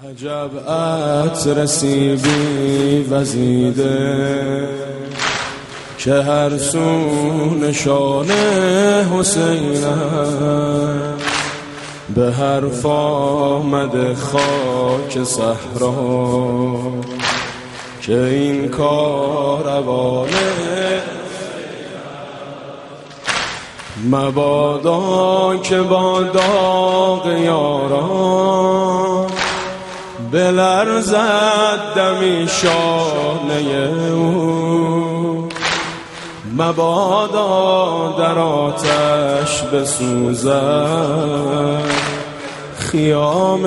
عجب عطر سیبی وزیده که هر سو نشان حسین به حرف آمد خاک صحرا که این کاروانه مبادا که با داغ یاران بلرزد دمی شانه او، مبادا در آتش بسوزد خیام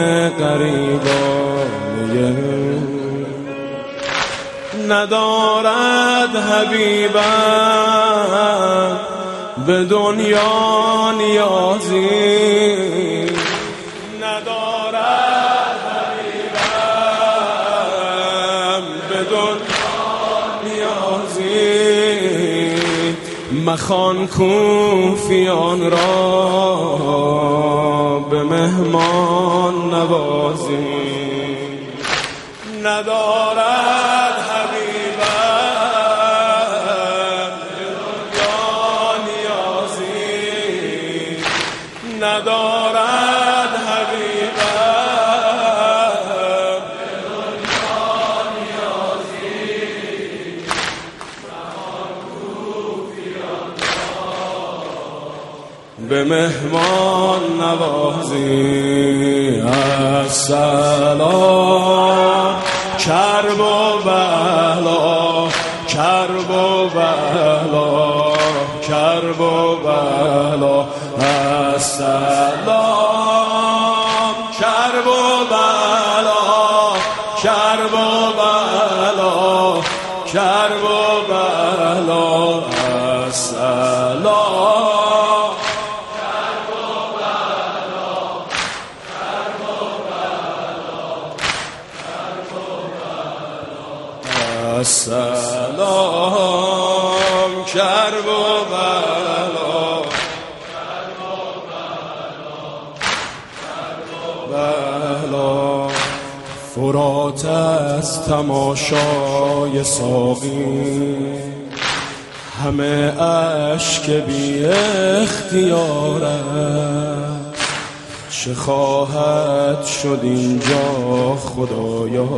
غریبانه او. ندارد حبیبم به دنیا نیازی، ندارد حبیبم به دنیا نیازی. مخوان کوفیان را به مهمان نوازی، ندارد حبیبم به دنیا نیازی، ندارد حبیبم به دنیا نیازی. مخوان کوفیان به مهمان نوازی. السلام کرب و بلا، کرب و بلا، کرب و بلا. السلام کرب و بلا، کرب و بلا، کرب و بلا. السلام السلام کرب و بلا، بلا. فرات از تماشای ساقی همه اشک بی اختیارت، چه خواهد شد اینجا خدایا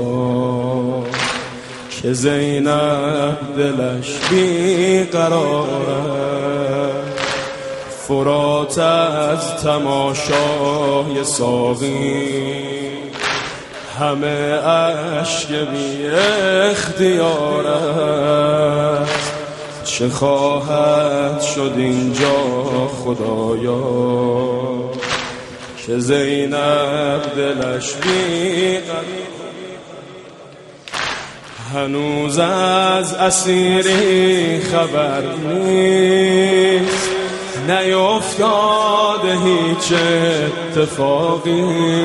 که زینب دلش بی قراره. فرات از تماشای ساقی همه اشک بی اختیاره، چه خواهد شد اینجا خدایا که زینب دلش بی قراره. هنوز از اسیری خبر نیست، نیفتاده هیچ اتفاقی،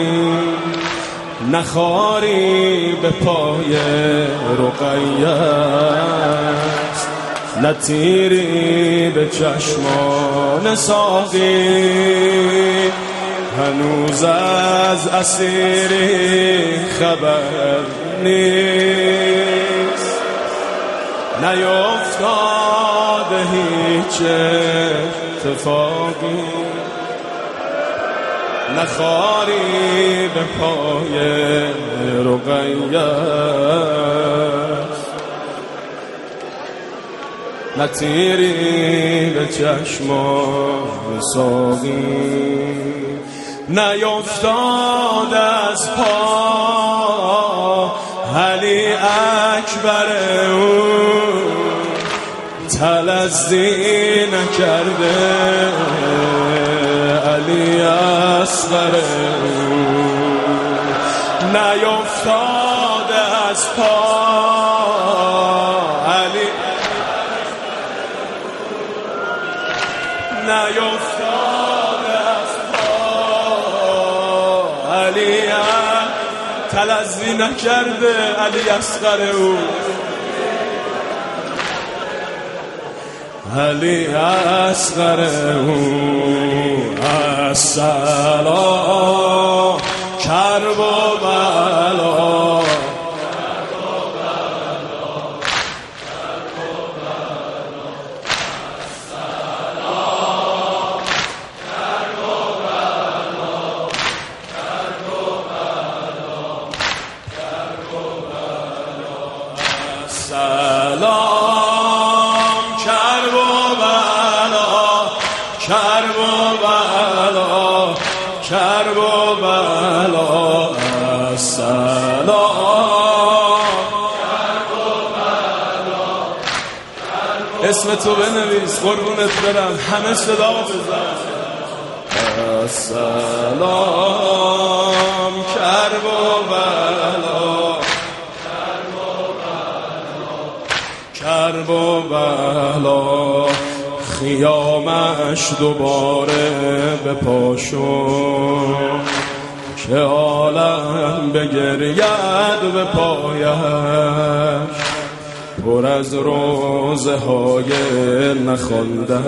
نخاری به پای رقیه است، نه تیری به چشمان ساقی. هنوز از اسیری خبر نیست، نیفتاده هیچ اتفاقی، نخاری به پای رقیه، نه تیری به چشمان ساقی. نیفتاد از پا علی اکبر او، تلذی نکرده علی اصغر او. نیفتاد از پا علی، نیفتاد از پا علی، تلذی نکرده علی اصغر او. علی اصغر او. السلام کرب و بلا سلام کرب و بلا کرب و بلا کرب و بلا سلام کرب و بلا اسم تو بنویس قربونت برم همه صدا بزن سلام کرب و بلا کرب و بلا خیامش دوباره به پاشون که عالم بگرید به پایش پر از روزه های نخوانده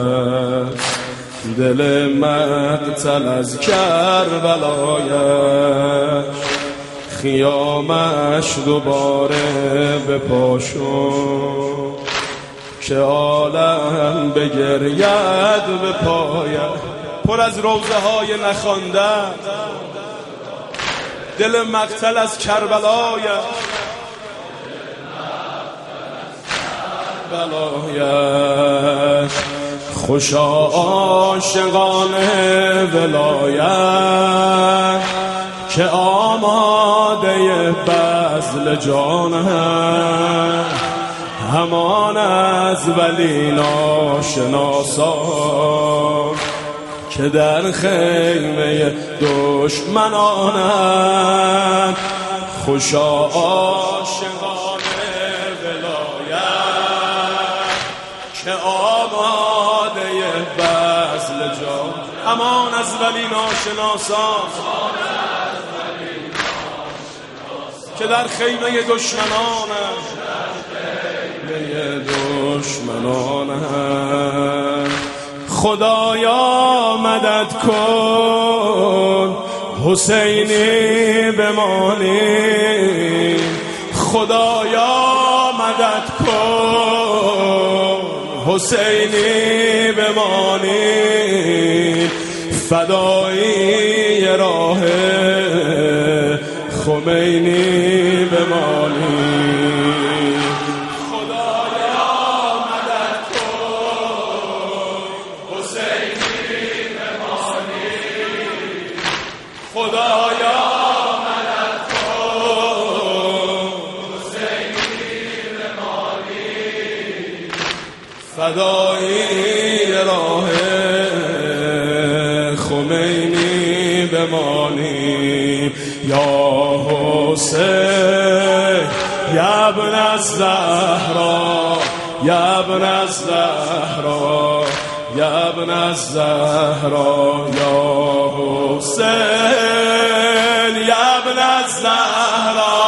دل مقتل از کربلایش خیامش دوباره به پاشون که عالم بگرید به پایش پر از روزه های نخوانده دل مقتل از کربلایش خوشا عاشقان ولایت که آماده بذل جانه همان از ولی ناشناسان که در خیمه دشمنانند خوشا عاشقان ولایت که آماده بذل جان همان از ولی ناشناسان که در خیمه دشمنانند خدایا مدد کن حسینی بمانی خدایا مدد کن حسینی بمانی فدایی راه خمینی بمانی خدایا مدد کن حسینی بمانی فدایی راه خمینی بمانی یا حسین یا ابن الزهرا یا ابن الزهرا یا ابن الزهرا یا حسین یا ابن الزهرا